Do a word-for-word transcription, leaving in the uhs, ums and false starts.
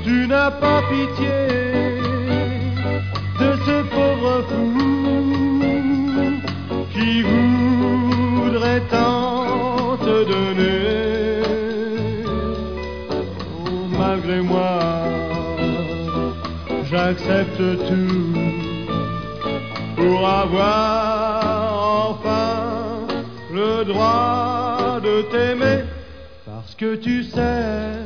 Tu n'as pas pitié de ce pauvre fou qui voudrait tant te donner. Oh, malgré moi, j'accepte tout pour avoir enfin le droit de t'aimer, parce que tu sais